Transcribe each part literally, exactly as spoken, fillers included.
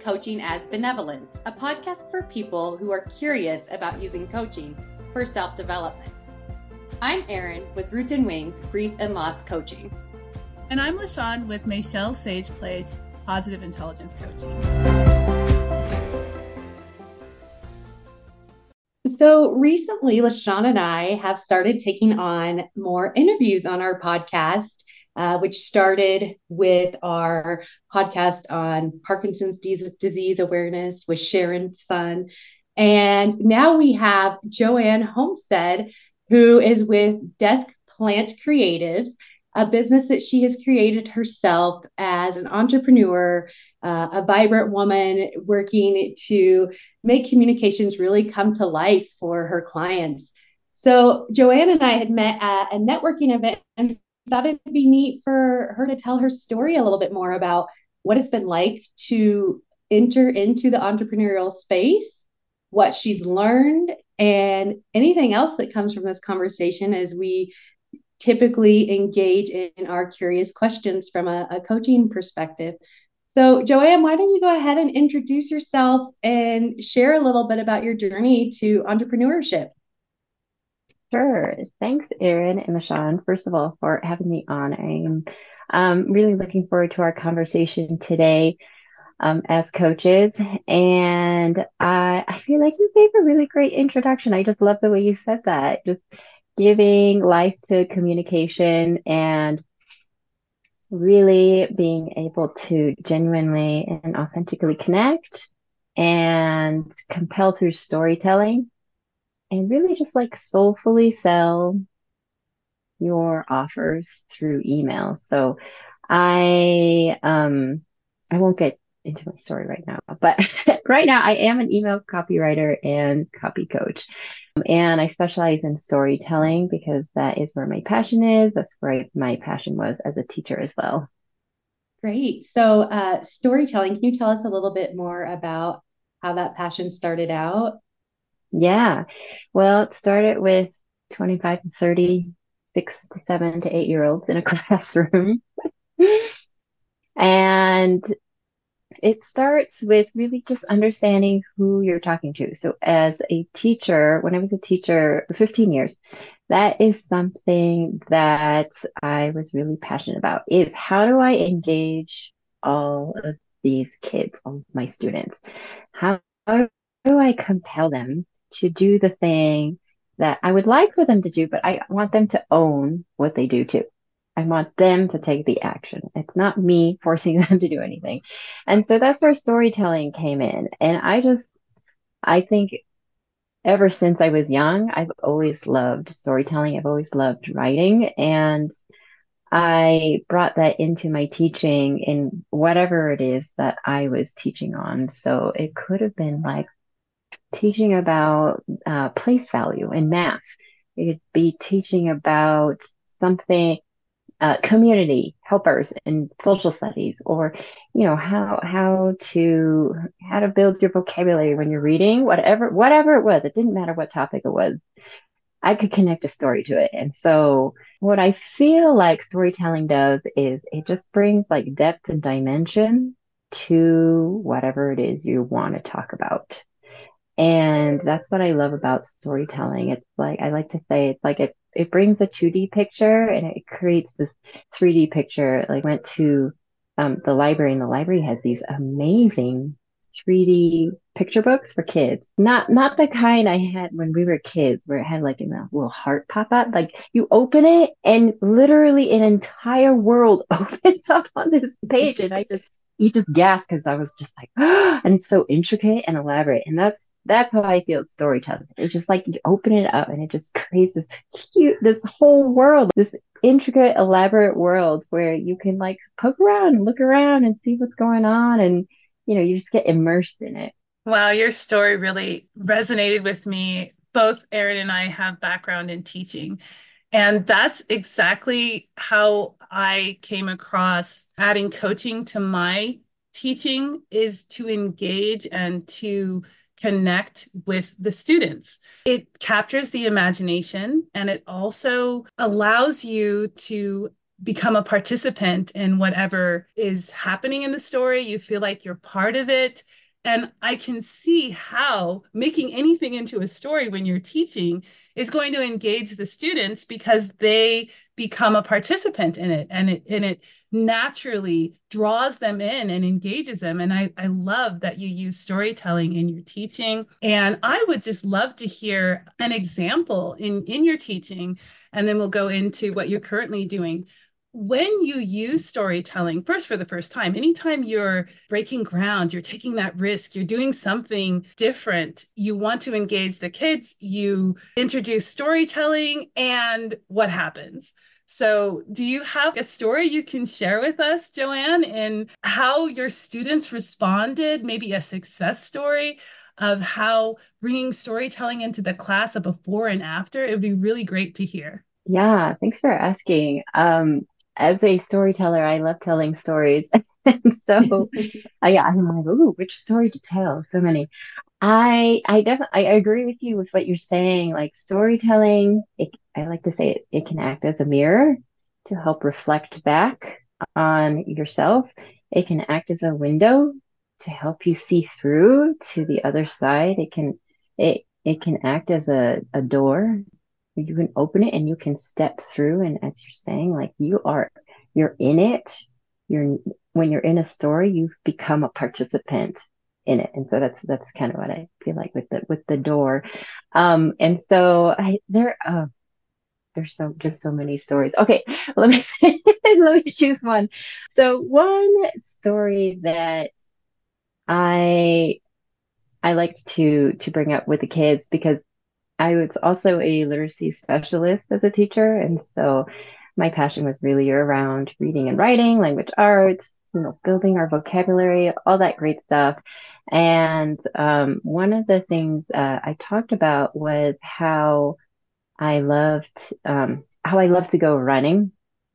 Coaching as Benevolence, a podcast for people who are curious about using coaching for self-development. I'm Erin with Roots and Wings Grief and Loss Coaching. And I'm LaShawn with Michelle Sage Place Positive Intelligence Coaching. So recently, LaShawn and I have started taking on more interviews on our podcast, uh, which started with our podcast on Parkinson's disease awareness with Sharon Sun. And now we have Joanne Homestead, who is with Desk Plant Creatives, a business that she has created herself as an entrepreneur, uh, a vibrant woman working to make communications really come to life for her clients. So Joanne and I had met at a networking event and thought it'd be neat for her to tell her story a little bit more about what it's been like to enter into the entrepreneurial space, what she's learned, and anything else that comes from this conversation as we typically engage in our curious questions from a, a coaching perspective. So Joanne, why don't you go ahead and introduce yourself and share a little bit about your journey to entrepreneurship? Sure. Thanks, Erin and LaShawn, first of all, for having me on. I am um, really looking forward to our conversation today um, as coaches. And I, I feel like you gave a really great introduction. I just love the way you said that. Just giving life to communication and really being able to genuinely and authentically connect and compel through storytelling. And really just like soulfully sell your offers through email. So I um I won't get into my story right now, but right now I am an email copywriter and copy coach. And I specialize in storytelling because that is where my passion is. That's where my passion was as a teacher as well. Great. So uh, storytelling, can you tell us a little bit more about how that passion started out? Yeah. Well, it started with twenty-five to thirty, six to seven to eight year olds in a classroom. And it starts with really just understanding who you're talking to. So as a teacher, when I was a teacher for fifteen years, that is something that I was really passionate about, is how do I engage all of these kids, all of my students? How, how do I compel them to do the thing that I would like for them to do, but I want them to own what they do too. I want them to take the action. It's not me forcing them to do anything. And so that's where storytelling came in. And I just, I think ever since I was young, I've always loved storytelling. I've always loved writing. And I brought that into my teaching in whatever it is that I was teaching on. So it could have been like teaching about uh, place value in math. It could be teaching about something, uh, community helpers in social studies, or, you know, how, how to, how to build your vocabulary when you're reading, whatever, whatever it was. It didn't matter what topic it was. I could connect a story to it. And so what I feel like storytelling does is it just brings like depth and dimension to whatever it is you want to talk about. And that's what I love about storytelling. It's like, I like to say, it's like it, it brings a two D picture and it creates this three D picture. Like I went to um, the library, and the library has these amazing three D picture books for kids. Not, not the kind I had when we were kids where it had like a little heart pop up. Like you open it and literally an entire world opens up on this page. And I just, you just gasp because I was just like, oh, and it's so intricate and elaborate. And that's, That's how I feel storytelling. It's just like you open it up and it just creates this cute, this whole world, this intricate, elaborate world where you can like poke around and look around and see what's going on. And, you know, you just get immersed in it. Wow, your story really resonated with me. Both Erin and I have background in teaching. And that's exactly how I came across adding coaching to my teaching, is to engage and to connect with the students. It captures the imagination, and it also allows you to become a participant in whatever is happening in the story. You feel like you're part of it. And I can see how making anything into a story when you're teaching is going to engage the students because they become a participant in it, and it and it naturally draws them in and engages them. And I, I love that you use storytelling in your teaching. And I would just love to hear an example in, in your teaching, and then we'll go into what you're currently doing. When you use storytelling, first for the first time, anytime you're breaking ground, you're taking that risk, you're doing something different, you want to engage the kids, you introduce storytelling, and what happens? So do you have a story you can share with us, Joanne, in how your students responded, maybe a success story of how bringing storytelling into the class, a before and after? It would be really great to hear. Yeah, thanks for asking. Um, as a storyteller, I love telling stories. And so, uh, yeah, I'm like, ooh, which story to tell? So many. I I definitely I agree with you with what you're saying. Like storytelling, it, I like to say it, it can act as a mirror to help reflect back on yourself. It can act as a window to help you see through to the other side. It can it it can act as a, a door. You can open it and you can step through. And as you're saying, like you are you're in it. You're when you're in a story, you've become a participant in it. And so that's that's kind of what I feel like with the with the door. Um, and so I there uh there's so just so many stories. Okay, let me let me choose one. So one story that I I liked to to bring up with the kids because I was also a literacy specialist as a teacher, and so my passion was really around reading and writing, language arts, you know, building our vocabulary, all that great stuff. And um, one of the things uh, I talked about was how I loved um, how I love to go running.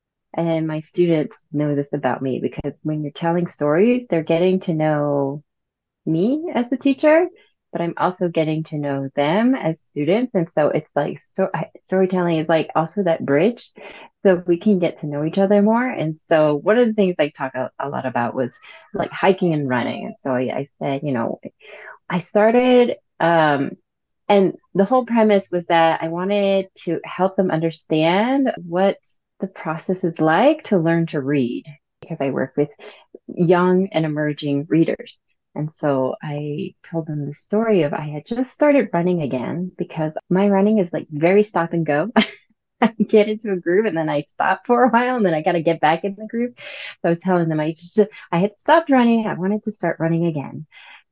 And my students know this about me because when you're telling stories, they're getting to know me as the teacher, but I'm also getting to know them as students. And so it's like sto- storytelling is like also that bridge so we can get to know each other more. And so one of the things I talk a, a lot about was like hiking and running. And so I, I said, you know, I started, um, and the whole premise was that I wanted to help them understand what the process is like to learn to read because I work with young and emerging readers. And so I told them the story of I had just started running again because my running is like very stop and go. I get into a groove and then I stop for a while and then I got to get back in the groove. So I was telling them I just I had stopped running. I wanted to start running again.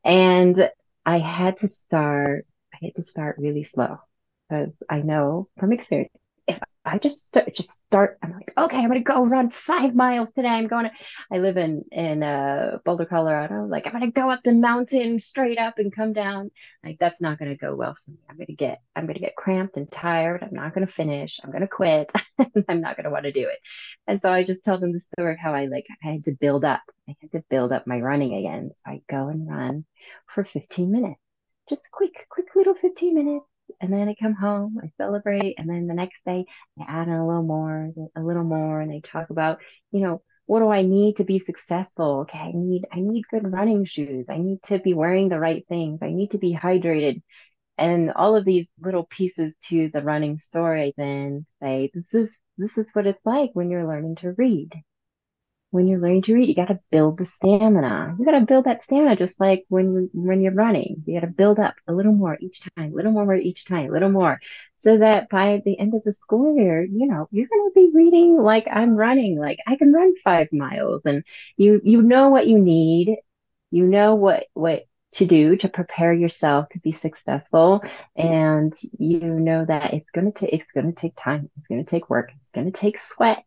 And I had to start I had to start really slow because I know from experience if I just start, just start I'm like, okay, I'm gonna go run five miles today. I'm going to I live in in uh Boulder, Colorado. Like I'm gonna go up the mountain straight up and come down. Like that's not gonna go well for me. I'm gonna get I'm gonna get cramped and tired. I'm not gonna finish. I'm gonna quit. I'm not gonna want to do it. And so I just tell them the story of how I like I had to build up. I had to build up my running again. So I go and run for fifteen minutes. Just quick, quick little fifteen minutes. And then I come home, I celebrate, and then the next day I add in a little more, a little more, and they talk about, you know, what do I need to be successful? Okay, I need I need good running shoes. I need to be wearing the right things. I need to be hydrated. And all of these little pieces to the running story then say, this is this is what it's like when you're learning to read. When you're learning to read, you got to build the stamina. You got to build that stamina just like when you when you're running. You got to build up a little more each time, a little more each time, a little more, so that by the end of the school year, you know, you're going to be reading like I'm running. Like I can run five miles, and you you know what you need. You know what what to do to prepare yourself to be successful, and you know that it's going to take it's going to take time. It's going to take work. It's going to take sweat.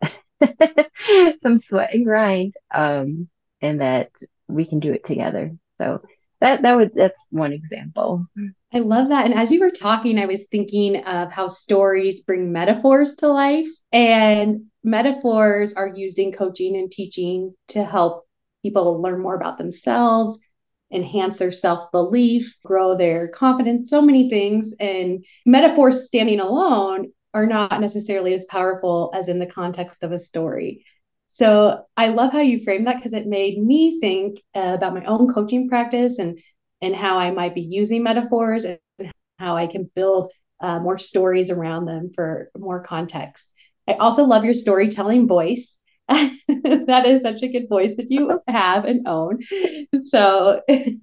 Some sweat and grind, um, and that we can do it together. So that that would that's one example. I love that. And as you were talking, I was thinking of how stories bring metaphors to life, and metaphors are used in coaching and teaching to help people learn more about themselves, enhance their self-belief, grow their confidence, so many things. And metaphors standing alone are not necessarily as powerful as in the context of a story. So I love how you framed that because it made me think uh, about my own coaching practice and and how I might be using metaphors and how I can build uh, more stories around them for more context. I also love your storytelling voice. That is such a good voice that you have and own. So,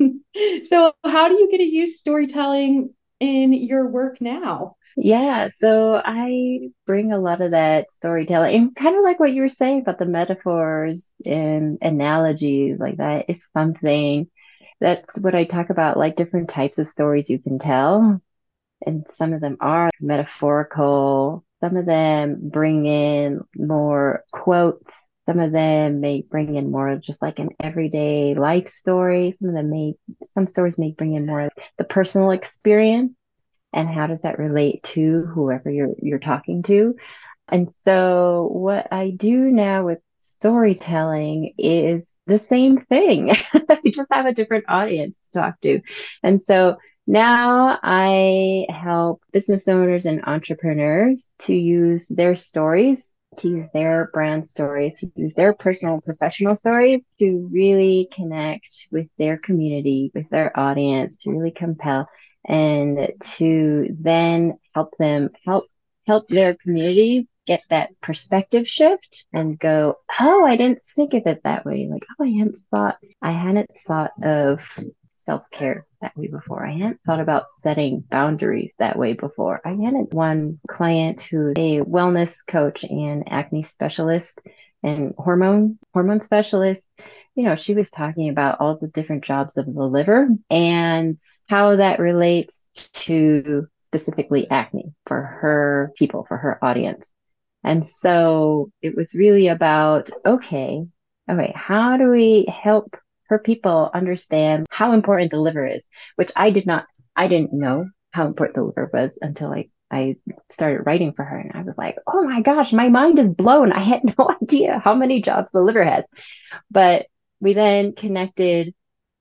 so how do you get to use storytelling in your work now? Yeah, so I bring a lot of that storytelling, and kind of like what you were saying about the metaphors and analogies, like that is something that's what I talk about, like different types of stories you can tell. And some of them are metaphorical, some of them bring in more quotes, some of them may bring in more just like an everyday life story. Some of them may, some stories may bring in more the personal experience and how does that relate to whoever you're you're talking to. And so what I do now with storytelling is the same thing. I just have a different audience to talk to. And so now I help business owners and entrepreneurs to use their stories, to use their brand stories, to use their personal and professional stories to really connect with their community, with their audience, to really compel and to then help them help help their community get that perspective shift and go, oh, I didn't think of it that way. Like, oh, I hadn't thought, I hadn't thought of self-care that way before. I hadn't thought about setting boundaries that way before. I hadn't one client who's a wellness coach and acne specialist and hormone hormone specialist. You know, she was talking about all the different jobs of the liver and how that relates to specifically acne for her people, for her audience. And so it was really about, okay, okay, how do we help her people understand how important the liver is, which I did not, I didn't know how important the liver was until I, I started writing for her. And I was like, oh my gosh, my mind is blown. I had no idea how many jobs the liver has. But we then connected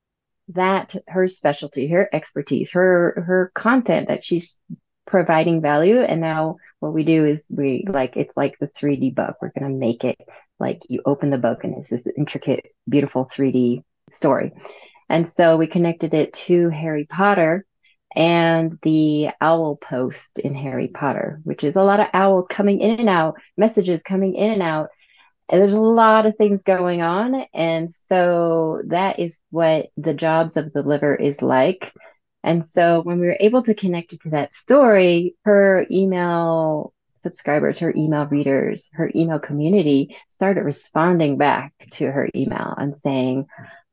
that her specialty, her expertise, her her content that she's providing value. And now what we do is we like it's like the three D book. We're gonna make it like you open the book and it's this intricate, beautiful three D story. And so we connected it to Harry Potter and the owl post in Harry Potter, which is a lot of owls coming in and out, messages coming in and out. And there's a lot of things going on. And so that is what the jobs of the liver is like. And so when we were able to connect it to that story, her email subscribers, her email readers, her email community started responding back to her email and saying,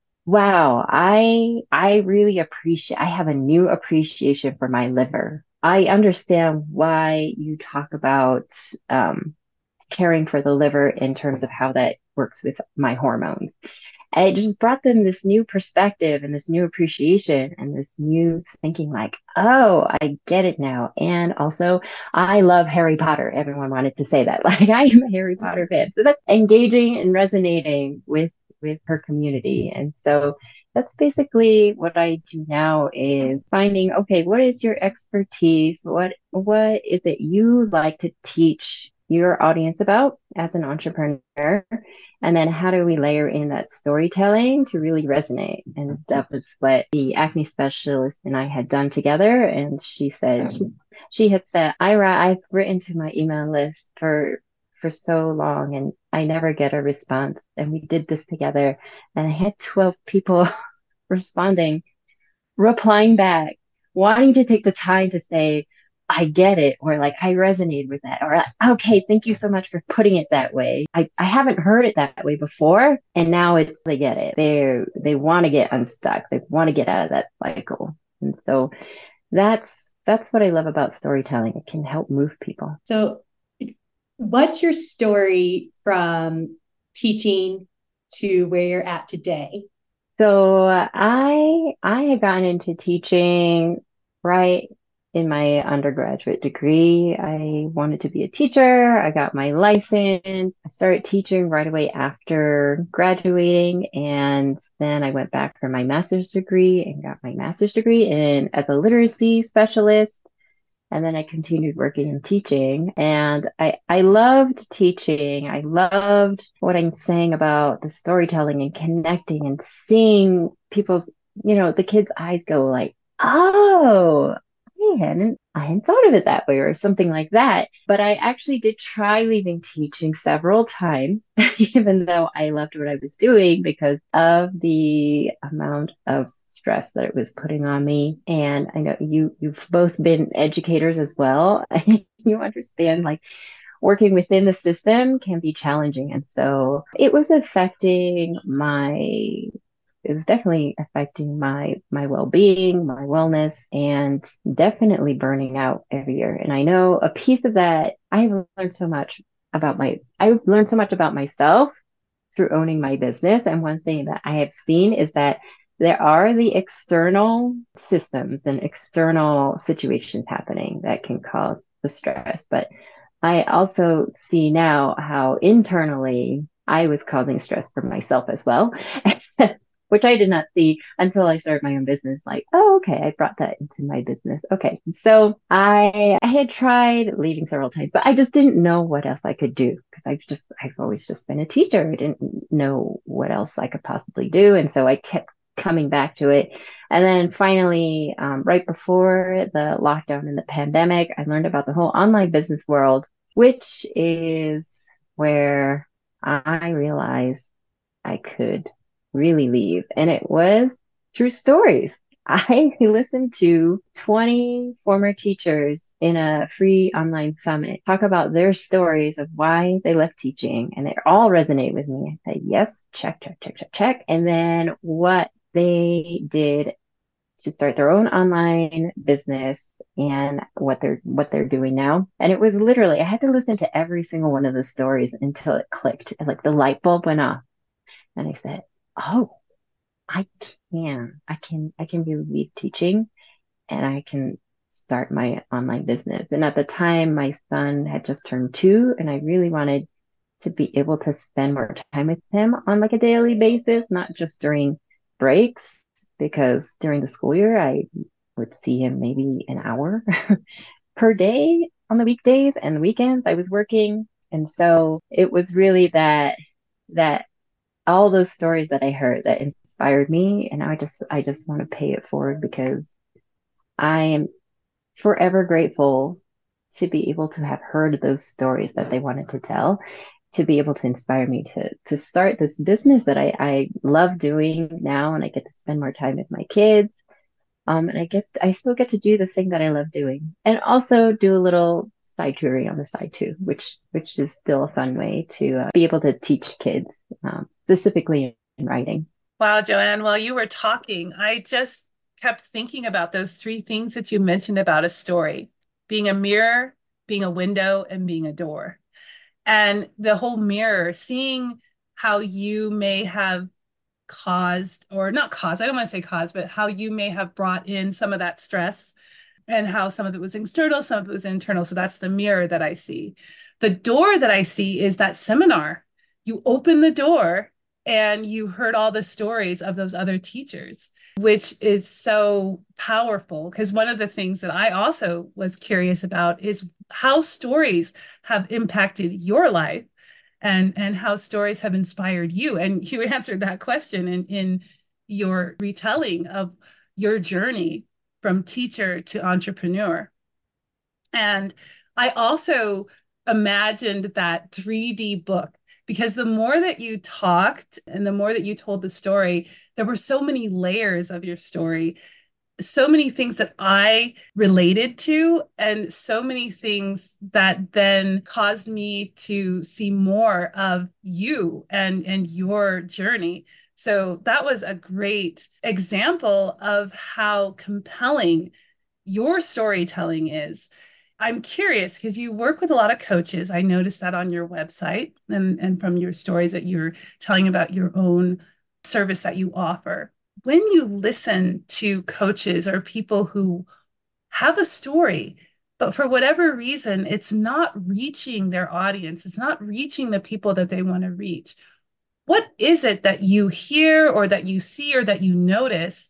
wow, I I really appreciate I have a new appreciation for my liver. I understand why you talk about um caring for the liver in terms of how that works with my hormones. And it just brought them this new perspective and this new appreciation and this new thinking like, oh, I get it now. And also, I love Harry Potter. Everyone wanted to say that. Like, I am a Harry Potter fan. So that's engaging and resonating with with her community. And so that's basically what I do now is finding, okay, what is your expertise? What what is it you like to teach your audience about as an entrepreneur? And then how do we layer in that storytelling to really resonate? And that was what the acne specialist and I had done together. And she said, she, she had said, Ira, I've written to my email list for for so long and I never get a response. And we did this together and I had twelve people responding, replying back, wanting to take the time to say, I get it, or like, I resonate with that, or okay, thank you so much for putting it that way. I, I haven't heard it that way before. And now it's, they get it. They they want to get unstuck. They want to get out of that cycle. And so that's, that's what I love about storytelling. It can help move people. So what's your story from teaching to where you're at today? So I I had gotten into teaching right in my undergraduate degree. I wanted to be a teacher. I got my license. I started teaching right away after graduating. And then I went back for my master's degree and got my master's degree in as a literacy specialist. And then I continued working and teaching. And I, I loved teaching. I loved what I'm saying about the storytelling and connecting and seeing people's you know, the kids' eyes go like, oh, I hadn't, I hadn't thought of it that way or something like that. But I actually did try leaving teaching several times, even though I loved what I was doing because of the amount of stress that it was putting on me. And I know you, you've both been educators as well. You understand like working within the system can be challenging. And so it was affecting my it was definitely affecting my my well-being, my wellness, and definitely burning out every year. And I know a piece of that, I've learned so much about my I've learned so much about myself through owning my business. And one thing that I have seen is that there are the external systems and external situations happening that can cause the stress. But I also see now how internally I was causing stress for myself as well, which I did not see until I started my own business. Like, oh, okay, I brought that into my business. Okay. So I, I had tried leaving several times, but I just didn't know what else I could do because I've just, I've always just been a teacher. I didn't know what else I could possibly do. And so I kept coming back to it. And then finally, um, right before the lockdown and the pandemic, I learned about the whole online business world, which is where I realized I could really leave. And it was through stories. I listened to twenty former teachers in a free online summit talk about their stories of why they left teaching, and they all resonate with me. I said, yes, check, check, check, check, check. And then what they did to start their own online business and what they're what they're doing now. And it was literally, I had to listen to every single one of the stories until it clicked. And like the light bulb went off. And I said, oh, I can, I can, I can really leave teaching and I can start my online business. And at the time, my son had just turned two, and I really wanted to be able to spend more time with him on like a daily basis, not just during breaks, because during the school year, I would see him maybe an hour per day on the weekdays, and the weekends I was working. And so it was really that, that all those stories that I heard that inspired me. And I just, I just want to pay it forward because I am forever grateful to be able to have heard those stories that they wanted to tell, to be able to inspire me to to start this business that I, I love doing now, and I get to spend more time with my kids. Um, and I get I still get to do the thing that I love doing, and also do a little side touring on the side too, which which is still a fun way to uh, be able to teach kids, um, specifically in writing. Wow, Joanne, while you were talking, I just kept thinking about those three things that you mentioned about a story: being a mirror, being a window, and being a door. And the whole mirror, seeing how you may have caused, or not caused, I don't want to say caused, but how you may have brought in some of that stress, and how some of it was external, some of it was internal. So that's the mirror that I see. The door that I see is that seminar. You open the door and you heard all the stories of those other teachers, which is so powerful. Because one of the things that I also was curious about is how stories have impacted your life, and and how stories have inspired you. And you answered that question in, in your retelling of your journey from teacher to entrepreneur. And I also imagined that three D book, because the more that you talked and the more that you told the story, there were so many layers of your story, so many things that I related to, and so many things that then caused me to see more of you and, and your journey. So that was a great example of how compelling your storytelling is. I'm curious because you work with a lot of coaches. I noticed that on your website, and, and from your stories that you're telling about your own service that you offer. When you listen to coaches or people who have a story, but for whatever reason, it's not reaching their audience, it's not reaching the people that they want to reach, what is it that you hear or that you see or that you notice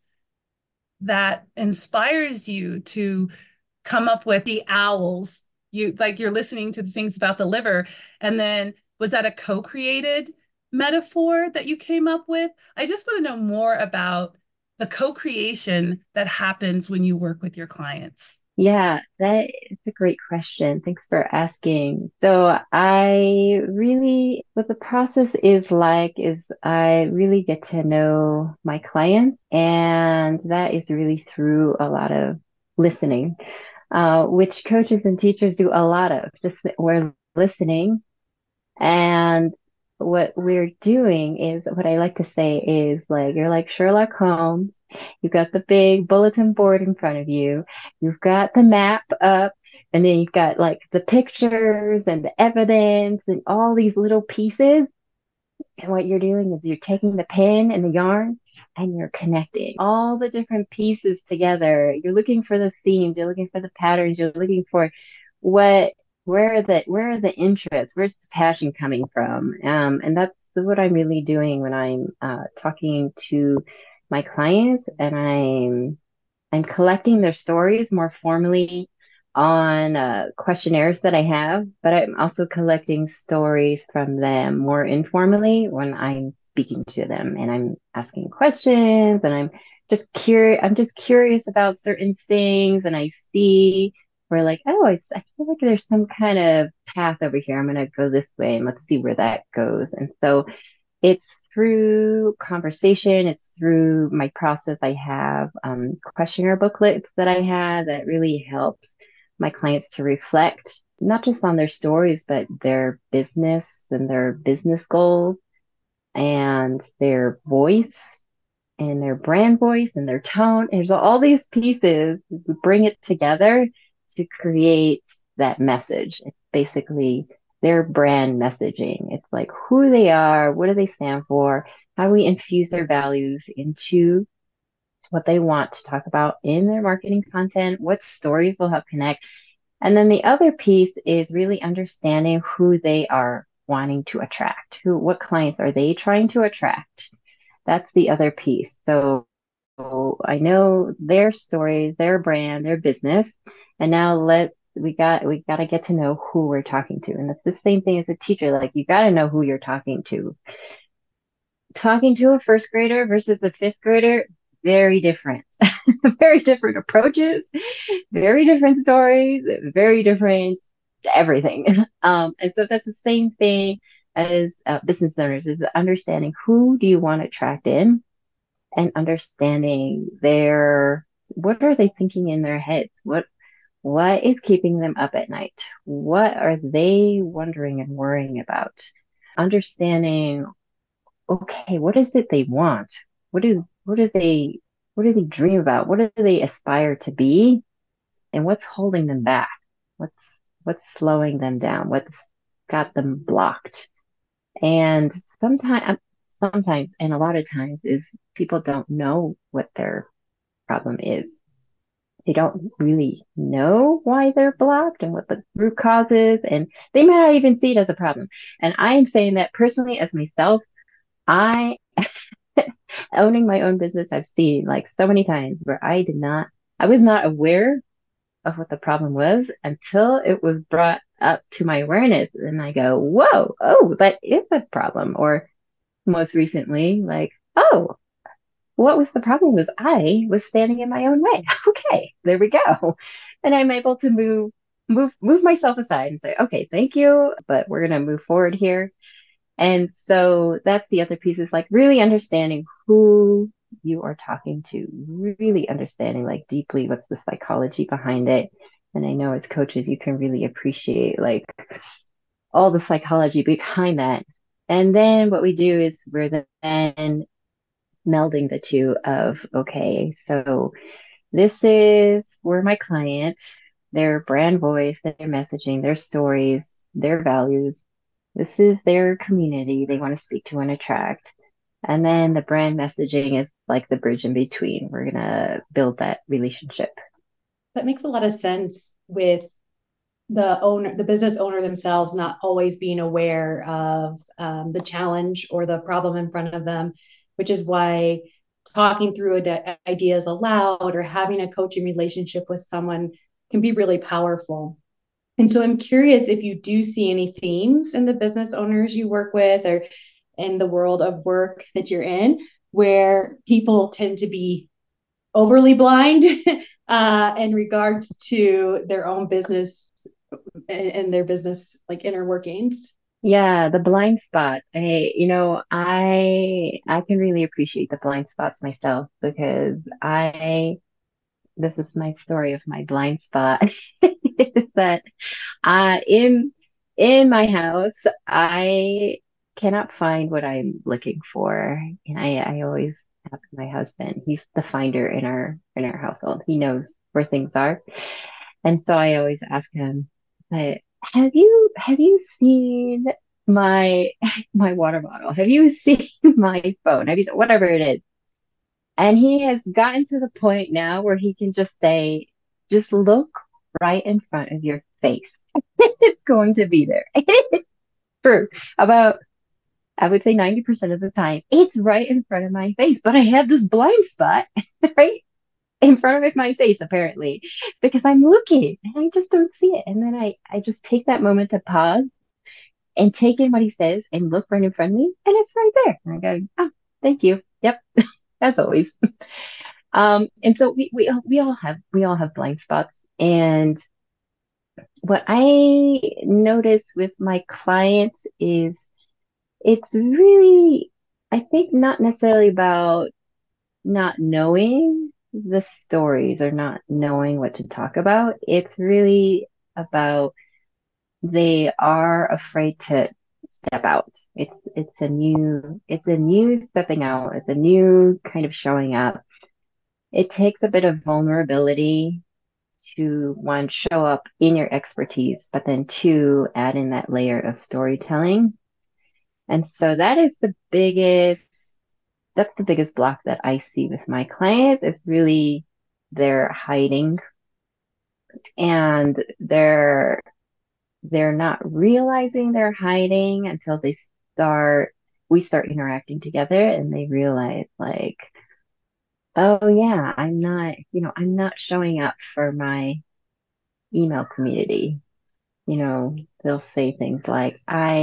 that inspires you to come up with the owls? You like you're listening to the things about the liver, and then was that a co-created metaphor that you came up with? I just want to know more about the co-creation that happens when you work with your clients? Yeah, that is a great question. Thanks for asking. So I really, what the process is like is I really get to know my clients, and that is really through a lot of listening, uh, which coaches and teachers do a lot of. Just we're listening, and what we're doing is what I like to say is like you're like Sherlock Holmes. You've got the big bulletin board in front of you. You've got the map up, and then you've got like the pictures and the evidence and all these little pieces. And what you're doing is you're taking the pen and the yarn and you're connecting all the different pieces together. You're looking for the themes, you're looking for the patterns, you're looking for what where are the where are the interests, where's the passion coming from? Um, and that's what I'm really doing when I'm uh, talking to my clients, and I'm I'm collecting their stories more formally on uh, questionnaires that I have, but I'm also collecting stories from them more informally when I'm speaking to them and I'm asking questions, and I'm just curious. I'm just curious about certain things, and I see where like, oh, I, I feel like there's some kind of path over here. I'm going to go this way and let's see where that goes. And so it's through conversation, it's through my process. I have um, questionnaire booklets that I have that really helps my clients to reflect not just on their stories, but their business and their business goals and their voice and their brand voice and their tone. There's all these pieces. We bring it together to create that message. It's basically their brand messaging. It's like who they are, what do they stand for, how do we infuse their values into what they want to talk about in their marketing content, what stories will help connect. And then the other piece is really understanding who they are wanting to attract, who, what clients are they trying to attract? That's the other piece. So so I know their story, their brand, their business, and now let we got we got to get to know who we're talking to. And it's the same thing as a teacher. Like you got to know who you're talking to. Talking to a first grader versus a fifth grader, very different. Very different approaches, very different stories, very different everything. Um, and so that's the same thing as uh, business owners, is understanding who do you want to attract in, and understanding their what are they thinking in their heads, what what is keeping them up at night, what are they wondering and worrying about, understanding, okay, what is it they want, what do what do they what do they dream about, what do they aspire to be, and what's holding them back, what's what's slowing them down, what's got them blocked. And sometimes sometimes and a lot of times is people don't know what their problem is. They don't really know why they're blocked and what the root cause is, and they might not even see it as a problem. And I am saying that personally as myself, I owning my own business, I've seen like so many times where I did not, I was not aware of what the problem was until it was brought up to my awareness. And I go, whoa, oh, that is a problem. Or most recently, like, oh, what was the problem was I was standing in my own way. Okay, there we go. And I'm able to move, move, move myself aside and say, okay, thank you, but we're going to move forward here. And so that's the other piece, is like really understanding who you are talking to, really understanding like deeply what's the psychology behind it. And I know as coaches, you can really appreciate like all the psychology behind that. And then what we do is we're then melding the two of, okay, so this is where my clients, their brand voice, their messaging, their stories, their values. This is their community they want to speak to and attract. And then the brand messaging is like the bridge in between. We're going to build that relationship. That makes a lot of sense with the owner, the business owner themselves not always being aware of um, the challenge or the problem in front of them, which is why talking through ideas aloud or having a coaching relationship with someone can be really powerful. And so I'm curious if you do see any themes in the business owners you work with or in the world of work that you're in, where people tend to be overly blind uh, in regards to their own business and, and their business like inner workings. Yeah, the blind spot. I, you know, I I can really appreciate the blind spots myself because I this is my story of my blind spot is that uh in in my house I cannot find what I'm looking for. And I I always ask my husband. He's the finder in our in our household. He knows where things are. And so I always ask him, but have you have you seen my my water bottle? Have you seen my phone? Have you whatever it is? And he has gotten to the point now where he can just say, just look right in front of your face. It's going to be there. True. About, I would say ninety percent of the time, it's right in front of my face. But I have this blind spot, right? In front of my face, apparently, because I'm looking and I just don't see it. And then I, I just take that moment to pause and take in what he says and look right in front of me, and it's right there. And I go, oh, thank you. Yep, as always. Um, and so we, we we all have we all have blind spots. And what I notice with my clients is it's really, I think, not necessarily about not knowing the stories or not knowing what to talk about. It's really about they are afraid to step out. It's it's a new it's a new stepping out. It's a new kind of showing up. It takes a bit of vulnerability to one show up in your expertise, but then two add in that layer of storytelling. And so that is the biggest that's the biggest block that I see with my clients is really they're hiding and they're they're not realizing they're hiding until they start we start interacting together and they realize like, oh yeah, I'm not, you know, I'm not showing up for my email community. You know, they'll say things like,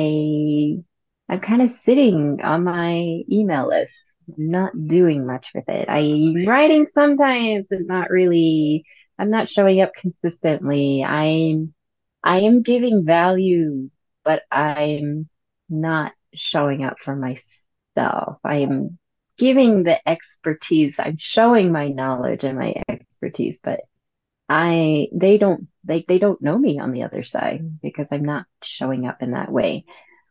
I I'm kind of sitting on my email list, not doing much with it. I'm writing sometimes, but not really. I'm not showing up consistently. I'm I am giving value, but I'm not showing up for myself. I am giving the expertise. I'm showing my knowledge and my expertise, but I they don't they they don't know me on the other side because I'm not showing up in that way.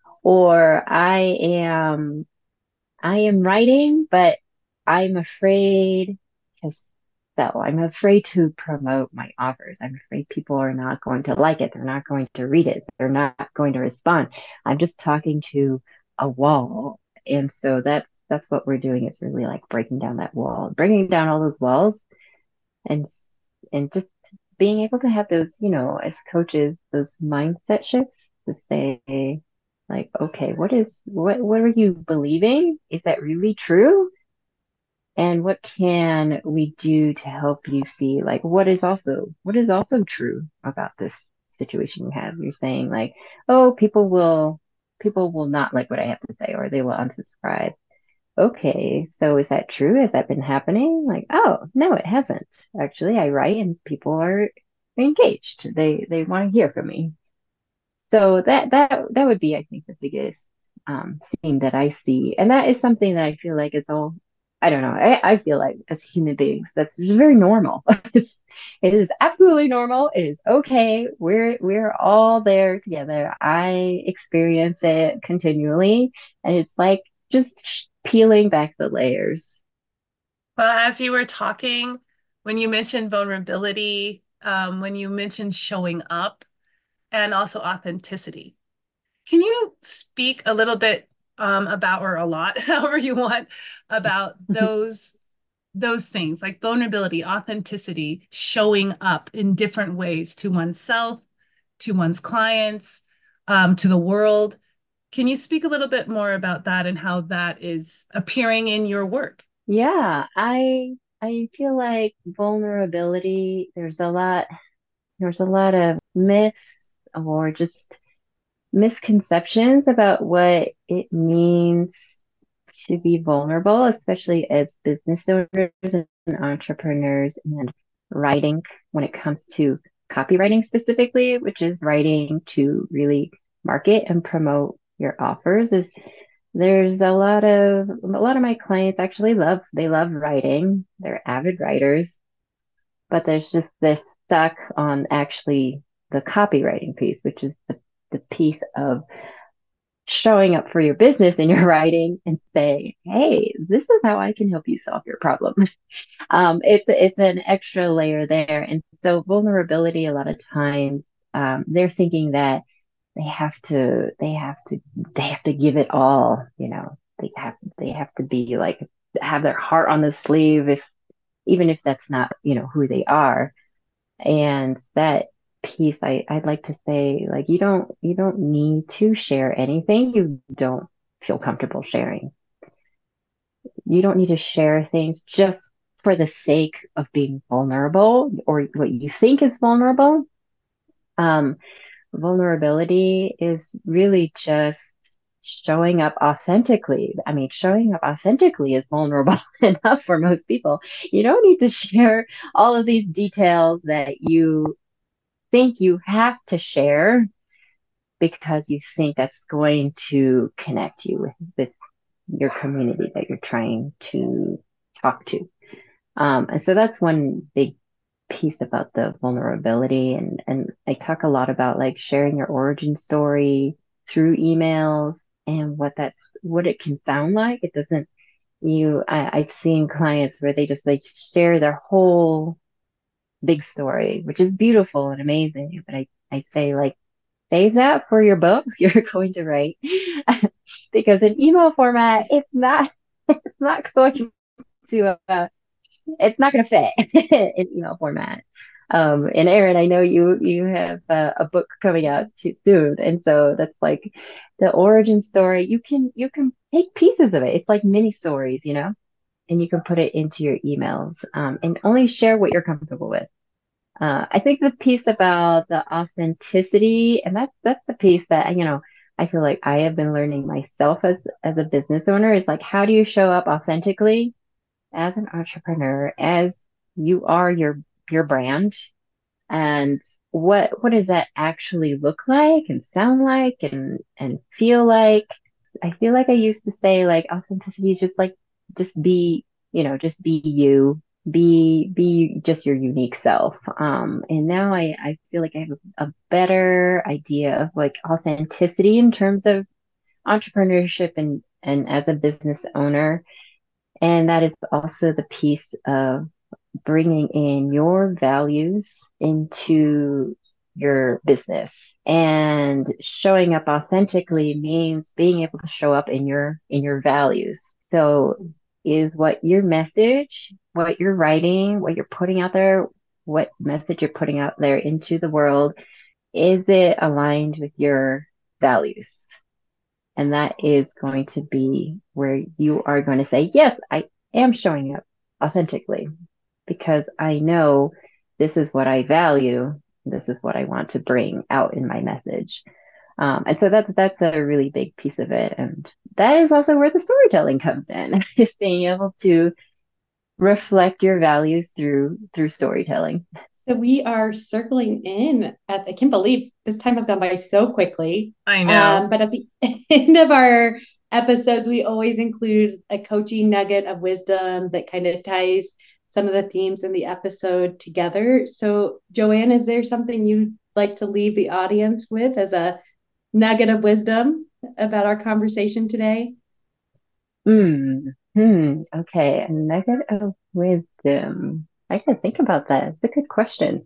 Or I am I am writing, but I'm afraid to sell. I'm afraid to promote my offers. I'm afraid people are not going to like it. They're not going to read it. They're not going to respond. I'm just talking to a wall. And so that's that's what we're doing. It's really like breaking down that wall, bringing down all those walls and and just being able to have those, you know, as coaches, those mindset shifts to say, like, okay, what is what what are you believing? Is that really true? And what can we do to help you see like what is also what is also true about this situation you have? You're saying like, oh, people will people will not like what I have to say or they will unsubscribe. Okay, so is that true? Has that been happening? Like, oh, no, it hasn't. Actually, I write and people are engaged. They they want to hear from me. So that that that would be, I think, the biggest um theme that I see. And that is something that I feel like it's all, I don't know, I, I feel like as human beings, that's just very normal. It's it is absolutely normal. It is okay. We're we're all there together. I experience it continually, and it's like just peeling back the layers. Well, as you were talking, when you mentioned vulnerability, um, when you mentioned showing up, and also authenticity, can you speak a little bit um, about, or a lot, however you want, about those those things like vulnerability, authenticity, showing up in different ways to oneself, to one's clients, um, to the world? Can you speak a little bit more about that and how that is appearing in your work? Yeah, I I feel like vulnerability, there's a lot there's a lot of myths or just misconceptions about what it means to be vulnerable, especially as business owners and entrepreneurs, and writing when it comes to copywriting specifically, which is writing to really market and promote your offers, is there's a lot of a lot of my clients actually love they love writing. They're avid writers, but there's just this stuck on actually the copywriting piece, which is the, the piece of showing up for your business in your writing and saying, hey, this is how I can help you solve your problem. Um, it's it's an extra layer there. And so vulnerability, a lot of times, um, they're thinking that they have to they have to they have to give it all, you know. They have they have to be like have their heart on the sleeve, if even if that's not, you know, who they are. And that piece, I, I'd like to say, like, you don't you don't need to share anything you don't feel comfortable sharing. You don't need to share things just for the sake of being vulnerable or what you think is vulnerable. Um, vulnerability is really just showing up authentically. I mean, showing up authentically is vulnerable enough for most people. You don't need to share all of these details that you think you have to share because you think that's going to connect you with, with your community that you're trying to talk to. Um, and so that's one big piece about the vulnerability. And, and I talk a lot about like sharing your origin story through emails and what that's, what it can sound like. It doesn't, you, I, I've seen clients where they just like share their whole big story, which is beautiful and amazing. But I, I say like, save that for your book you're going to write because in email format, it's not, it's not going to, uh, it's not going to fit in email format. Um, and Erin, I know you you have uh, a book coming out too soon, and so that's like the origin story. You can you can take pieces of it. It's like mini stories, you know, and you can put it into your emails, um, and only share what you're comfortable with. Uh, I think the piece about the authenticity, and that's that's the piece that, you know, I feel like I have been learning myself as as a business owner, is like, how do you show up authentically as an entrepreneur, as you are your your brand, and what what does that actually look like and sound like and and feel like? I feel like I used to say like authenticity is just like just be, you know, just be you, be be just your unique self. Um, and now I I feel like I have a, a better idea of like authenticity in terms of entrepreneurship and and as a business owner. And that is also the piece of bringing in your values into your business. And showing up authentically means being able to show up in your in your values. So is what your message, what you're writing, what you're putting out there, what message you're putting out there into the world, is it aligned with your values? And that is going to be where you are going to say, yes, I am showing up authentically because I know this is what I value. This is what I want to bring out in my message. Um, and so that's, that's a really big piece of it. And that is also where the storytelling comes in, is being able to reflect your values through, through storytelling. So we are circling in at, I can't believe this time has gone by so quickly. I know. Um, but at the end of our episodes, we always include a coaching nugget of wisdom that kind of ties some of the themes in the episode together. So Joanne, is there something you'd like to leave the audience with as a nugget of wisdom about our conversation today? Hmm. Hmm. Okay. A nugget of wisdom. I gotta think about that. It's a good question.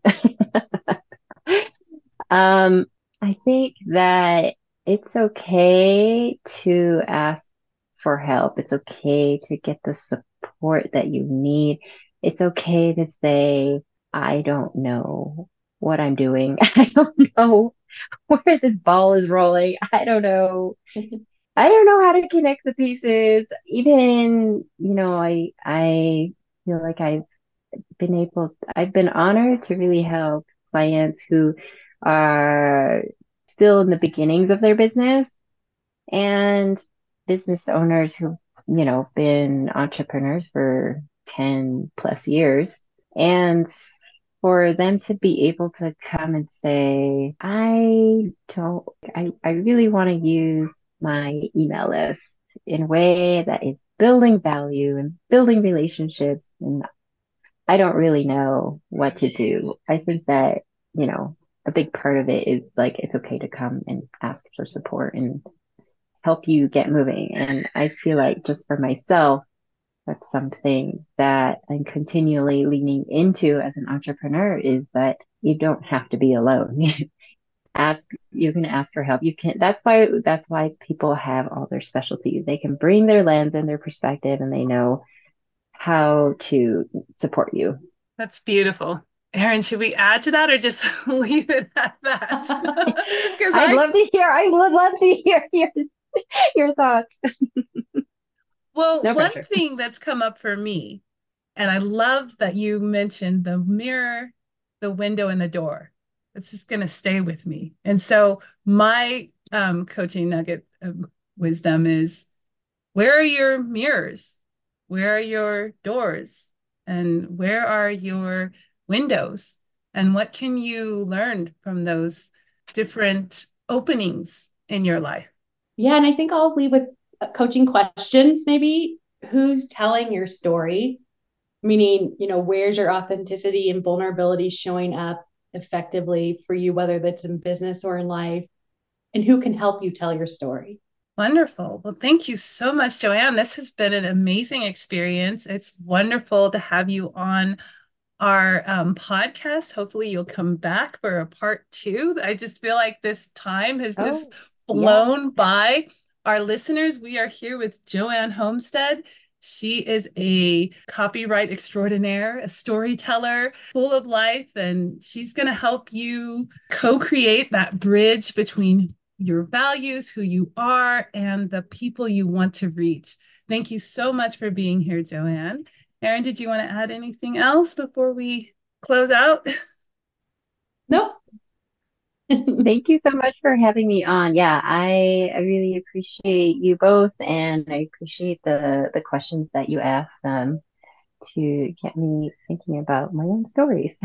um, I think that it's okay to ask for help. It's okay to get the support that you need. It's okay to say, I don't know what I'm doing. I don't know where this ball is rolling. I don't know. I don't know how to connect the pieces. Even, you know, I I feel like I've been able, I've been honored to really help clients who are still in the beginnings of their business, and business owners who you know, been entrepreneurs for ten plus years. And for them to be able to come and say, I don't, I, I really want to use my email list in a way that is building value and building relationships. And I don't really know what to do. I think that, you know, a big part of it is like, it's okay to come and ask for support and help you get moving. And I feel like just for myself, that's something that I'm continually leaning into as an entrepreneur is that you don't have to be alone. Ask, you can ask for help. You can, that's why, that's why people have all their specialties. They can bring their lens and their perspective and they know how to support you. That's beautiful. Erin, should we add to that or just leave it at that? Because I'd I love to hear, I would love to hear your, your thoughts. Well, No one pressure. thing that's come up for me, and I love that you mentioned the mirror, the window, and the door. It's just going to stay with me. And so my um, coaching nugget of wisdom is, where are your mirrors? Where are your doors? And where are your windows? And what can you learn from those different openings in your life? Yeah, and I think I'll leave with coaching questions maybe. Who's telling your story? Meaning, you know, where's your authenticity and vulnerability showing up effectively for you, whether that's in business or in life? And who can help you tell your story? Wonderful. Well, thank you so much, Joanne. This has been an amazing experience. It's wonderful to have you on our um, podcast. Hopefully you'll come back for a part two. I just feel like this time has just Oh, flown yeah. by. Our listeners, we are here with Joanne Homestead. She is a copyright extraordinaire, a storyteller full of life, and she's going to help you co-create that bridge between your values, who you are, and the people you want to reach. Thank you so much for being here, Joanne. Erin, did you want to add anything else before we close out? Nope. Thank you so much for having me on. Yeah, I, I really appreciate you both, and I appreciate the the questions that you asked them to get me thinking about my own stories.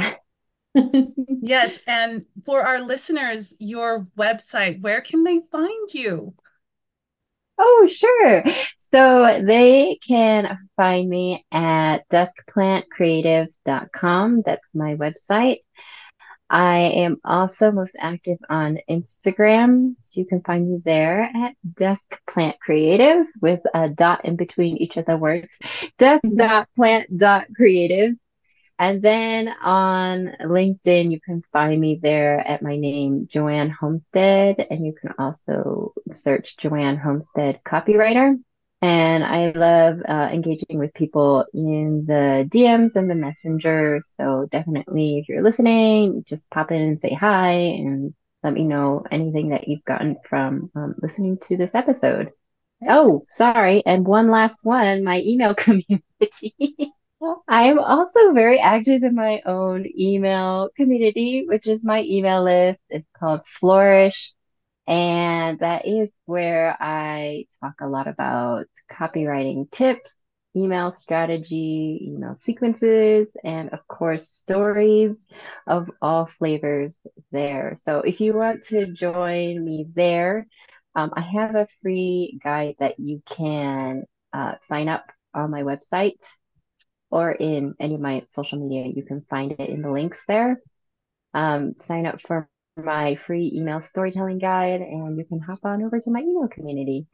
Yes, and for our listeners, your website, where can they find you? Oh, sure. So they can find me at duck plant creative dot com. That's my website. I am also most active on Instagram, so you can find me there at Duck Plant Creative with a dot in between each of the words. duck dot plant dot creative. And then on LinkedIn, you can find me there at my name, Joanne Homestead, and you can also search Joanne Homestead Copywriter. And I love uh, engaging with people in the D Ms and the Messenger. So definitely, if you're listening, just pop in and say hi and let me know anything that you've gotten from um, listening to this episode. Oh, sorry. And one last one, my email community. I am also very active in my own email community, which is my email list. It's called Flourish. And that is where I talk a lot about copywriting tips, email strategy, email sequences, and of course, stories of all flavors there. So if you want to join me there, um, I have a free guide that you can uh, sign up on my website or in any of my social media. You can find it in the links there. Um, sign up for my free email storytelling guide, and you can hop on over to my email community.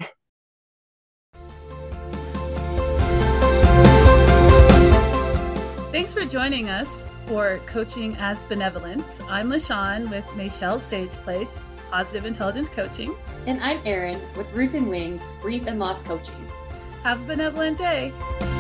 Thanks for joining us for Coaching as Benevolence. I'm LaShawn with Michelle Sage Place, Positive Intelligence Coaching. And I'm Erin with Roots and Wings, Grief and Loss Coaching. Have a benevolent day.